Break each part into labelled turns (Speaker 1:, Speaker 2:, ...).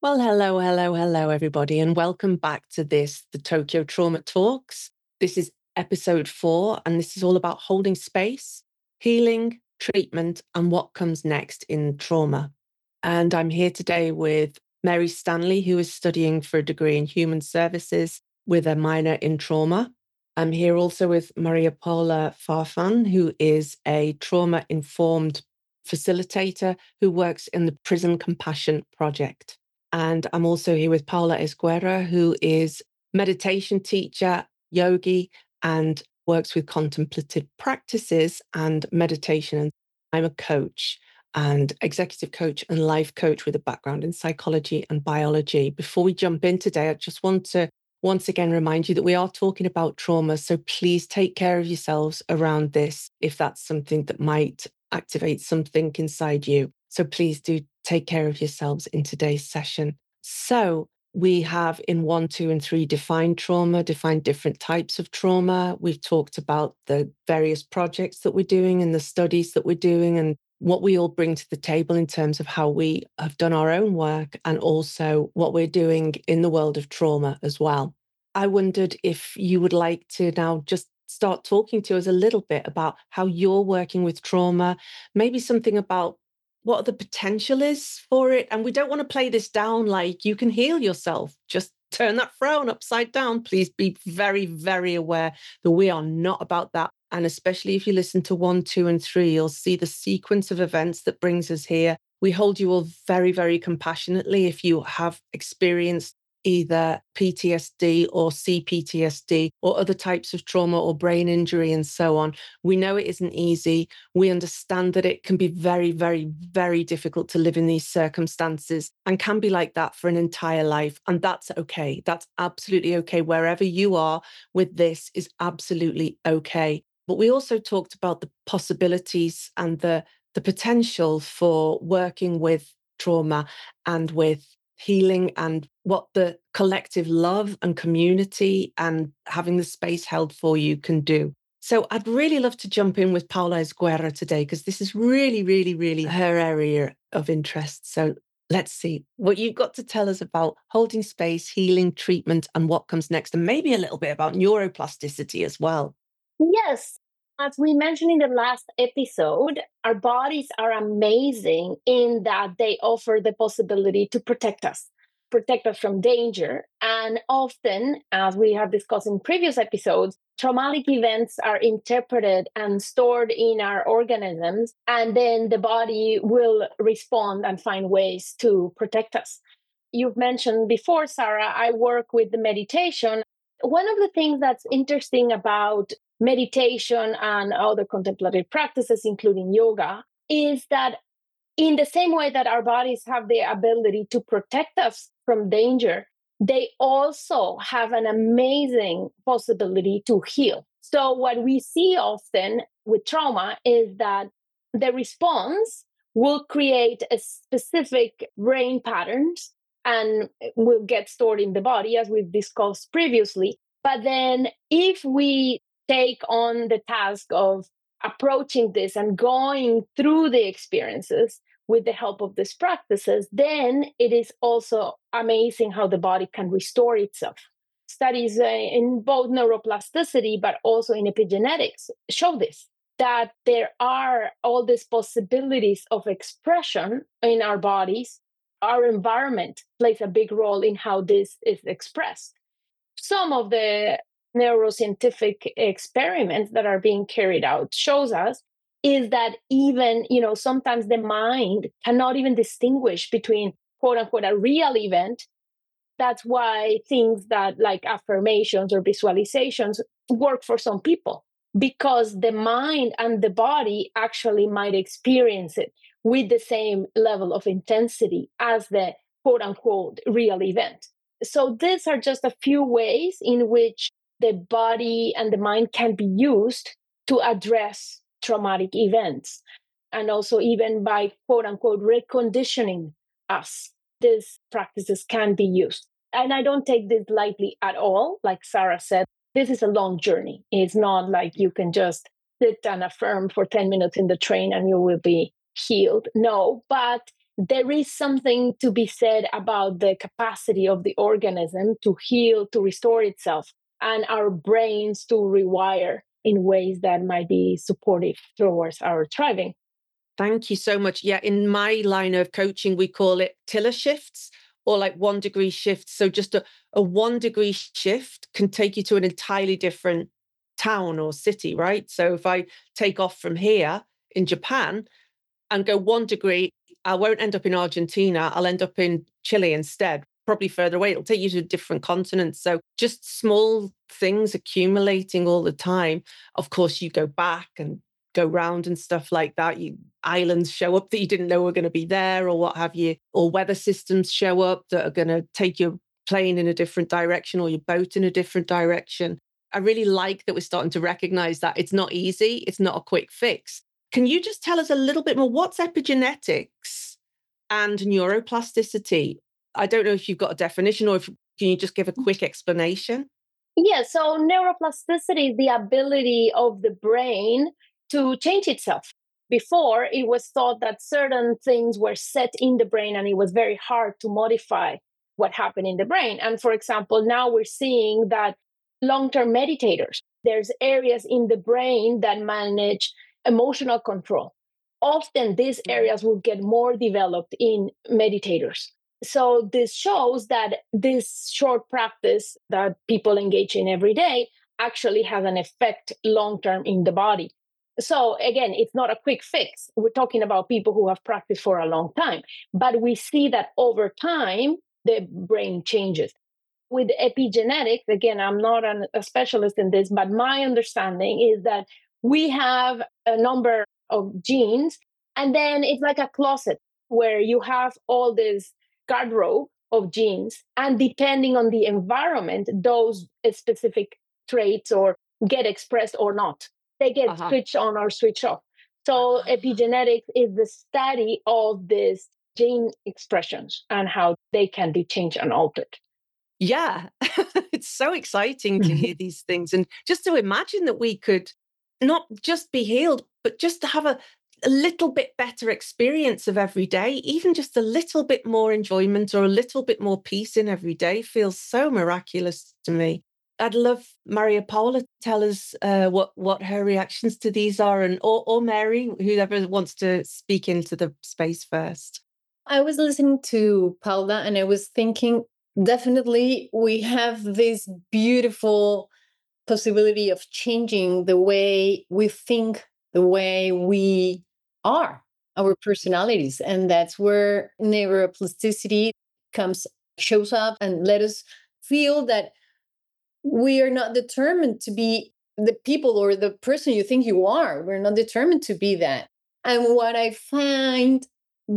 Speaker 1: Well, hello, hello, hello, everybody, and welcome back to the Tokyo Trauma Talks. This is episode 4, and this is all about holding space, healing, treatment, and what comes next in trauma. And I'm here today with Mary Stanley, who is studying for a degree in human services with a minor in trauma. I'm here also with Maria Paula Farfan, who is a trauma-informed facilitator who works in the Prison Compassion Project. And I'm also here with Paula Esguerra, who is meditation teacher, yogi, and works with contemplative practices and meditation. And I'm a coach and executive coach and life coach with a background in psychology and biology. Before we jump in today, I just want to once again remind you that we are talking about trauma. So please take care of yourselves around this if that's something that might activate something inside you. So please do take care of yourselves in today's session. So we have in 1, 2, and 3 defined trauma, defined different types of trauma. We've talked about the various projects that we're doing and the studies that we're doing and what we all bring to the table in terms of how we have done our own work and also what we're doing in the world of trauma as well. I wondered if you would like to now just start talking to us a little bit about how you're working with trauma, maybe something about what the potential is for it. And we don't want to play this down like you can heal yourself. Just turn that frown upside down. Please be very, very aware that we are not about that. And especially if you listen to 1, 2, and 3, you'll see the sequence of events that brings us here. We hold you all very, very compassionately if you have experienced either PTSD or CPTSD or other types of trauma or brain injury and so on. We know it isn't easy. We understand that it can be very, very, very difficult to live in these circumstances and can be like that for an entire life. And that's okay. That's absolutely okay. Wherever you are with this is absolutely okay. But we also talked about the possibilities and the potential for working with trauma and with healing and what the collective love and community and having the space held for you can do. So I'd really love to jump in with Paula Esguerra today, because this is really, really, really her area of interest. So let's see what you've got to tell us about holding space, healing, treatment, and what comes next, and maybe a little bit about neuroplasticity as well.
Speaker 2: Yes. As we mentioned in the last episode, our bodies are amazing in that they offer the possibility to protect us from danger. And often, as we have discussed in previous episodes, traumatic events are interpreted and stored in our organisms, and then the body will respond and find ways to protect us. You've mentioned before, Sarah, I work with the meditation. One of the things that's interesting about meditation and other contemplative practices, including yoga, is that in the same way that our bodies have the ability to protect us from danger, they also have an amazing possibility to heal. So, what we see often with trauma is that the response will create a specific brain patterns and will get stored in the body, as we've discussed previously. But then, if we take on the task of approaching this and going through the experiences with the help of these practices, then it is also amazing how the body can restore itself. Studies in both neuroplasticity but also in epigenetics show this, that there are all these possibilities of expression in our bodies. Our environment plays a big role in how this is expressed. Some of the neuroscientific experiments that are being carried out shows us is that even, sometimes the mind cannot even distinguish between quote unquote a real event. That's why things that like affirmations or visualizations work for some people, because the mind and the body actually might experience it with the same level of intensity as the quote unquote real event. So these are just a few ways in which the body and the mind can be used to address traumatic events. And also, even by quote unquote reconditioning us, these practices can be used. And I don't take this lightly at all. Like Sarah said, this is a long journey. It's not like you can just sit and affirm for 10 minutes in the train and you will be healed. No, but there is something to be said about the capacity of the organism to heal, to restore itself, and our brains to rewire in ways that might be supportive towards our thriving.
Speaker 1: Thank you so much. Yeah, in my line of coaching, we call it tiller shifts or like 1 degree shifts. So just a 1 degree shift can take you to an entirely different town or city, right? So if I take off from here in Japan and go 1 degree, I won't end up in Argentina. I'll end up in Chile instead, probably further away. It'll take you to a different continent. So just small things accumulating all the time. Of course, you go back and go round and stuff like that. Islands show up that you didn't know were going to be there or what have you, or weather systems show up that are going to take your plane in a different direction or your boat in a different direction. I really like that we're starting to recognize that it's not easy. It's not a quick fix. Can you just tell us a little bit more? What's epigenetics and neuroplasticity? I don't know if you've got a definition or if can you just give a quick explanation?
Speaker 2: Yeah, so neuroplasticity is the ability of the brain to change itself. Before, it was thought that certain things were set in the brain and it was very hard to modify what happened in the brain. And for example, now we're seeing that long term meditators, there's areas in the brain that manage emotional control. Often, these areas will get more developed in meditators. So this shows that this short practice that people engage in every day actually has an effect long term in the body. So again, it's not a quick fix. We're talking about people who have practiced for a long time, but we see that over time the brain changes. With epigenetics, again, I'm not a specialist in this, but my understanding is that we have a number of genes, and then it's like a closet where you have all this guardrail of genes, and depending on the environment, those specific traits or get expressed or not. They get switched on or switched off. So epigenetics is the study of these gene expressions and how they can be changed and altered.
Speaker 1: Yeah, it's so exciting to hear these things. And just to imagine that we could not just be healed, but just to have a little bit better experience of every day, even just a little bit more enjoyment or a little bit more peace in every day feels so miraculous to me. I'd love Maria Paula to tell us what her reactions to these are, and or Mary, whoever wants to speak into the space first.
Speaker 3: I was listening to Paula and I was thinking, definitely we have this beautiful possibility of changing the way we think, the way we are, our personalities. And that's where neuroplasticity comes, shows up and let us feel that we are not determined to be the people or the person you think you are. We're not determined to be that. And what I find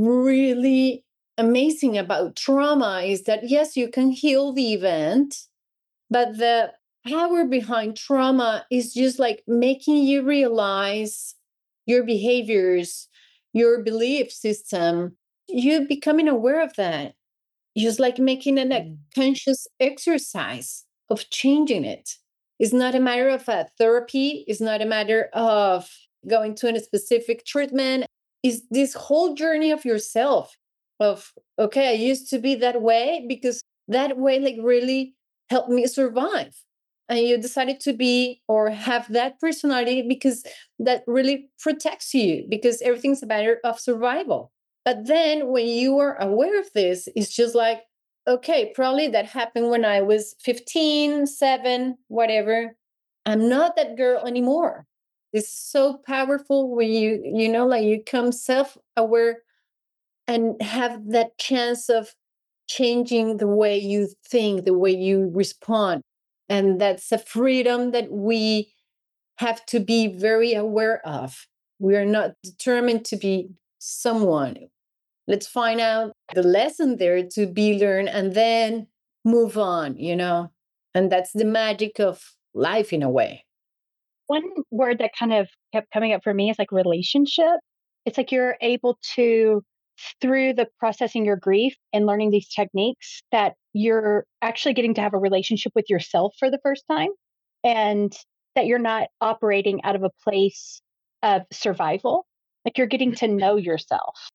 Speaker 3: really amazing about trauma is that, yes, you can heal the event, but the power behind trauma is just like making you realize your behaviors, your belief system, you becoming aware of that. Just like making a conscious exercise of changing it. It's not a matter of a therapy. It's not a matter of going to a specific treatment. It's this whole journey of yourself of, okay, I used to be that way because that way like really helped me survive. And you decided to be or have that personality because that really protects you because everything's a matter of survival. But then when you are aware of this, it's just like, okay, probably that happened when I was 15, 7, whatever. I'm not that girl anymore. It's so powerful when like you come self-aware and have that chance of changing the way you think, the way you respond. And that's a freedom that we have to be very aware of. We are not determined to be someone. Let's find out the lesson there to be learned and then move on. And that's the magic of life in a way.
Speaker 4: One word that kind of kept coming up for me is like relationship. It's like you're able to, through the processing your grief and learning these techniques, that you're actually getting to have a relationship with yourself for the first time, and that you're not operating out of a place of survival. Like you're getting to know yourself.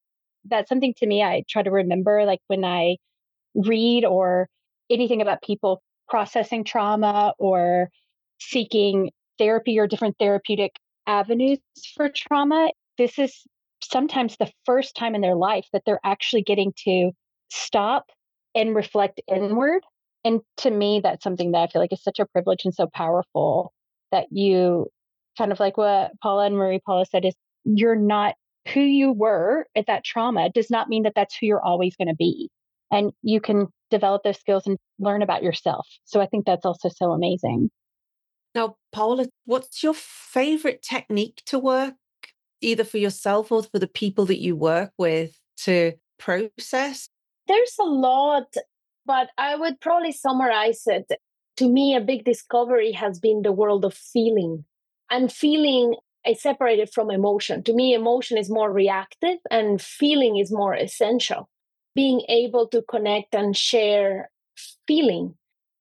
Speaker 4: that's something to me I try to remember, like when I read or anything about people processing trauma or seeking therapy or different therapeutic avenues for trauma. This is sometimes the first time in their life that they're actually getting to stop and reflect inward. And to me, that's something that I feel like is such a privilege and so powerful, that you kind of like what Paula and Marie Paula said is you're not who you were at that trauma does not mean that that's who you're always going to be. And you can develop those skills and learn about yourself. So I think that's also so amazing.
Speaker 1: Now, Paula, what's your favorite technique to work, either for yourself or for the people that you work with, to process?
Speaker 2: There's a lot, but I would probably summarize it. To me, a big discovery has been the world of feeling. And feeling is separated from emotion. To me, emotion is more reactive and feeling is more essential. Being able to connect and share feeling.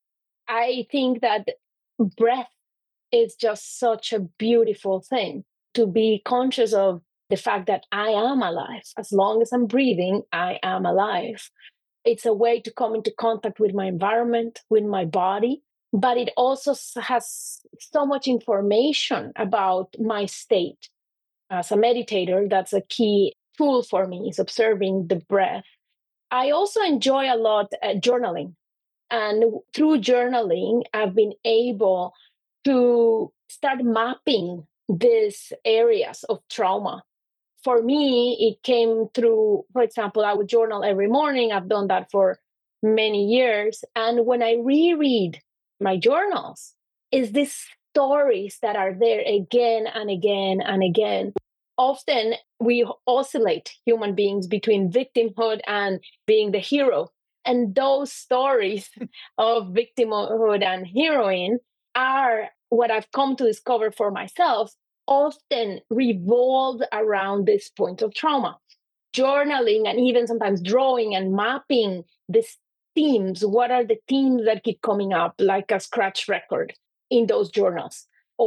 Speaker 2: I think that breath is just such a beautiful thing, to be conscious of the fact that I am alive. As long as I'm breathing, I am alive. It's a way to come into contact with my environment, with my body, but it also has so much information about my state. As a meditator, that's a key tool for me, is observing the breath. I also enjoy a lot journaling. And through journaling, I've been able to start mapping these areas of trauma. For me, it came through, for example, I would journal every morning. I've done that for many years. And when I reread my journals, is these stories that are there again and again and again. Often we oscillate, human beings, between victimhood and being the hero. And those stories of victimhood and heroine are what I've come to discover for myself, often revolve around this point of trauma. Journaling and even sometimes drawing and mapping these themes. What are the themes that keep coming up, like a scratch record in those journals?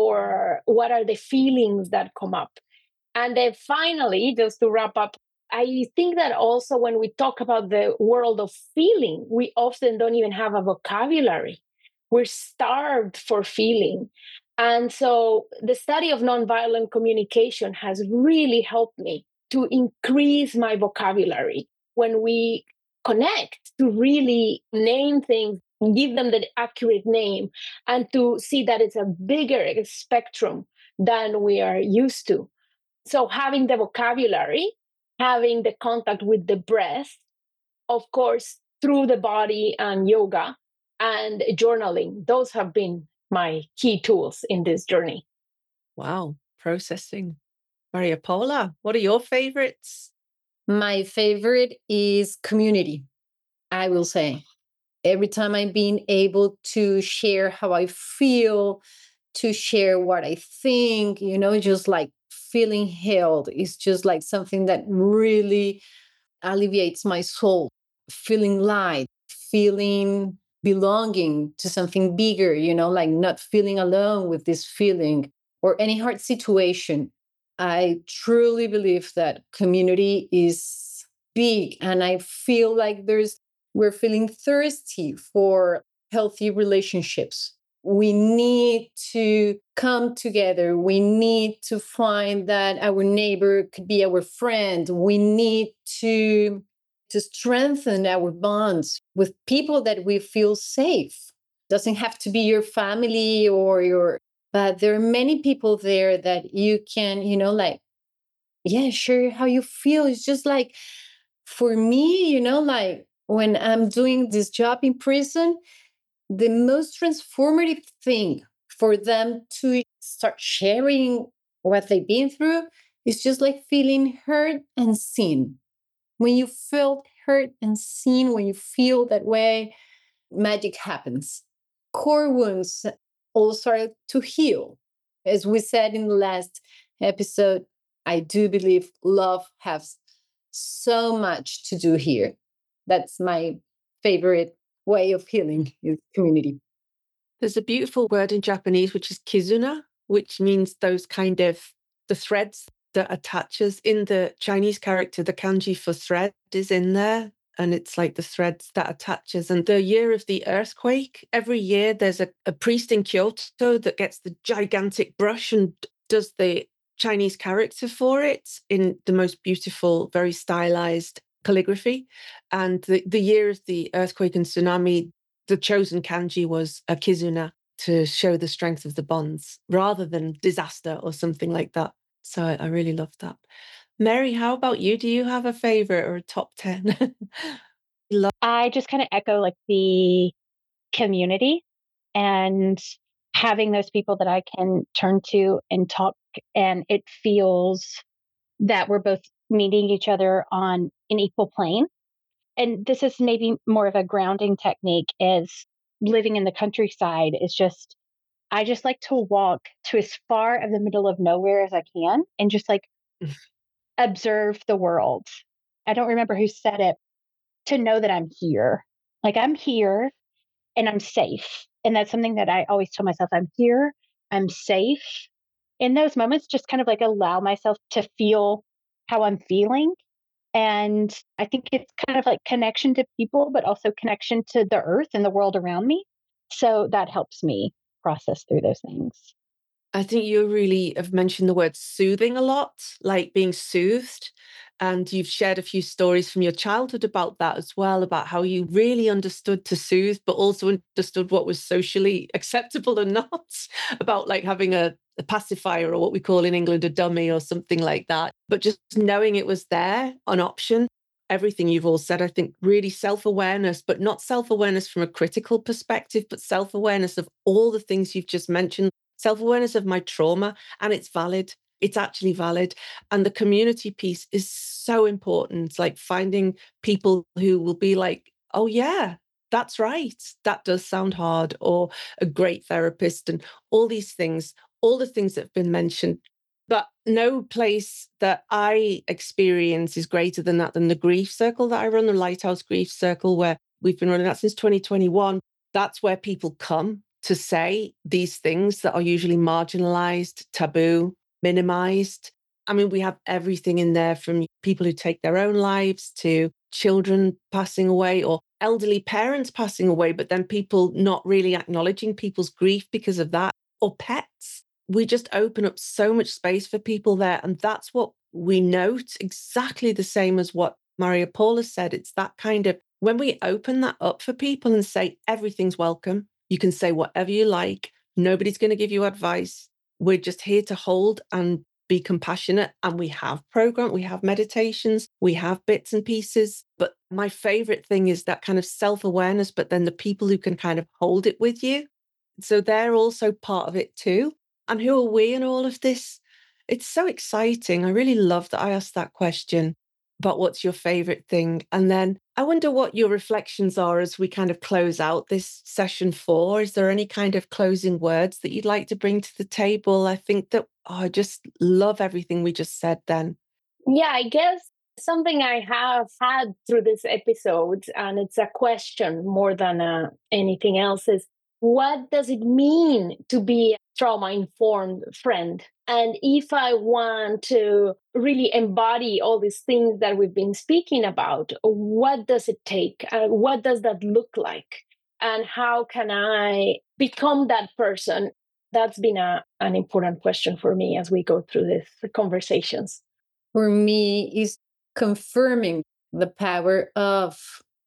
Speaker 2: Or what are the feelings that come up? And then finally, just to wrap up, I think that also when we talk about the world of feeling, we often don't even have a vocabulary. We're starved for feeling. And so the study of nonviolent communication has really helped me to increase my vocabulary when we connect, to really name things, give them the accurate name, and to see that it's a bigger spectrum than we are used to. So having the vocabulary, having the contact with the breath, of course, through the body and yoga and journaling, those have been my key tools in this journey.
Speaker 1: Wow, processing. Maria Paula, what are your favorites?
Speaker 3: My favorite is community, I will say. Every time I'm being able to share how I feel, to share what I think, just like feeling held is just like something that really alleviates my soul, feeling light, feeling belonging to something bigger, like not feeling alone with this feeling or any hard situation. I truly believe that community is big, and I feel like we're feeling thirsty for healthy relationships. We need to come together. We need to find that our neighbor could be our friend. We need to strengthen our bonds with people that we feel safe. Doesn't have to be your family or but there are many people there that you can, like, yeah, share how you feel. It's just like, for me, like when I'm doing this job in prison, the most transformative thing for them to start sharing what they've been through is just like feeling heard and seen. When you feel heard and seen, when you feel that way, magic happens. Core wounds all start to heal. As we said in the last episode, I do believe love has so much to do here. That's my favorite way of healing, is community.
Speaker 1: There's a beautiful word in Japanese, which is kizuna, which means those kind of the threads that attaches. In the Chinese character, the kanji for thread is in there. And it's like the threads that attaches. And the year of the earthquake, every year there's a priest in Kyoto that gets the gigantic brush and does the Chinese character for it in the most beautiful, very stylized calligraphy. And the year of the earthquake and tsunami, the chosen kanji was a kizuna to show the strength of the bonds rather than disaster or something like that. So I really love that. Mary, how about you? Do you have a favorite or a top 10?
Speaker 4: I just kind of echo like the community and having those people that I can turn to and talk, and it feels that we're both meeting each other on an equal plane. And this is maybe more of a grounding technique, is living in the countryside is just, I just like to walk to as far of the middle of nowhere as I can and just like observe the world. I don't remember who said it, to know that I'm here. Like I'm here and I'm safe. And that's something that I always tell myself, I'm here, I'm safe. In those moments, just kind of like allow myself to feel how I'm feeling. And I think it's kind of like connection to people, but also connection to the earth and the world around me. So that helps me process through those things.
Speaker 1: I think you really have mentioned the word soothing a lot, like being soothed. And you've shared a few stories from your childhood about that as well, about how you really understood to soothe, but also understood what was socially acceptable and not, about like having a pacifier or what we call in England a dummy or something like that. But just knowing it was there, an option. Everything you've all said, I think really self-awareness, but not self-awareness from a critical perspective, but self-awareness of all the things you've just mentioned, self-awareness of my trauma, and it's valid. It's actually valid. And the community piece is so important, like finding people who will be like, oh yeah, that's right. That does sound hard, or a great therapist, and all these things, all the things that have been mentioned. But no place that I experience is greater than that, than the grief circle that I run, the Lighthouse Grief Circle, where we've been running that since 2021. That's where people come to say these things that are usually marginalized, taboo, minimized. I mean, we have everything in there, from people who take their own lives to children passing away or elderly parents passing away, but then people not really acknowledging people's grief because of that, or pets. We just open up so much space for people there. And that's what we note, exactly the same as what Maria Paula said. It's that kind of, when we open that up for people and say, everything's welcome, you can say whatever you like, nobody's going to give you advice. We're just here to hold and be compassionate. And we have program, we have meditations, we have bits and pieces. But my favorite thing is that kind of self-awareness, but then the people who can kind of hold it with you. So they're also part of it too. And who are we in all of this? It's so exciting. I really love that I asked that question about what's your favorite thing. And then I wonder what your reflections are as we kind of close out this session 4. Is there any kind of closing words that you'd like to bring to the table? I think that I just love everything we just said then.
Speaker 2: Yeah, I guess something I have had through this episode, and it's a question more than anything else, is what does it mean to be a trauma-informed friend? And if I want to really embody all these things that we've been speaking about, what does it take? What does that look like? And how can I become that person? That's been an important question for me as we go through these conversations.
Speaker 3: For me, is confirming the power of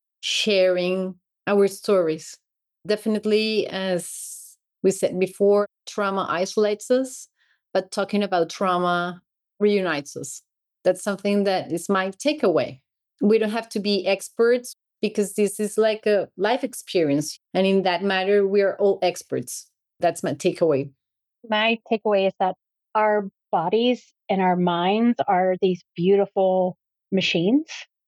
Speaker 3: sharing our stories. Definitely, as we said before, trauma isolates us, but talking about trauma reunites us. That's something that is my takeaway. We don't have to be experts, because this is like a life experience. And in that matter, we are all experts. That's my takeaway.
Speaker 4: My takeaway is that our bodies and our minds are these beautiful machines,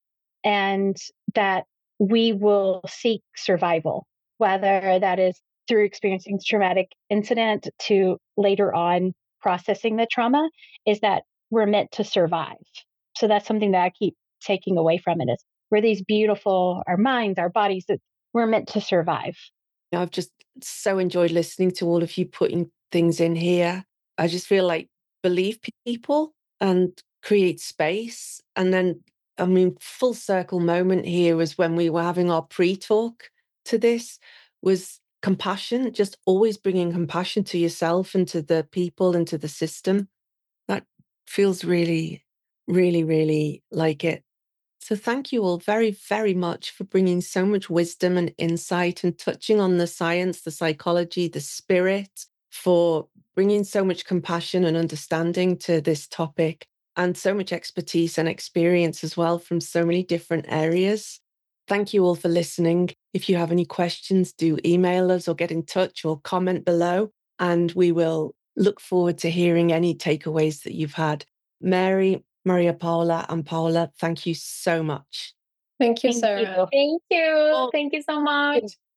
Speaker 4: and that we will seek survival, whether that is through experiencing traumatic incident to later on processing the trauma, is that we're meant to survive. So that's something that I keep taking away from it, is we're these beautiful, our minds, our bodies, that we're meant to survive.
Speaker 1: I've just so enjoyed listening to all of you putting things in here. I just feel like believe people, and create space. And then, I mean, full circle moment here was when we were having our pre-talk to this, was compassion, just always bringing compassion to yourself and to the people and to the system. That feels really, really, really like it. So thank you all very, very much for bringing so much wisdom and insight and touching on the science, the psychology, the spirit, for bringing so much compassion and understanding to this topic, and so much expertise and experience as well from so many different areas. Thank you all for listening. If you have any questions, do email us or get in touch or comment below, and we will look forward to hearing any takeaways that you've had. Mary, Maria Paula, and Paula, thank you so much.
Speaker 3: Thank you,
Speaker 2: Thank
Speaker 3: Sarah.
Speaker 2: you. Thank you. Thank you so much.